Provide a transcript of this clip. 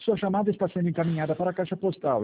Sua chamada está sendo encaminhada para a caixa postal.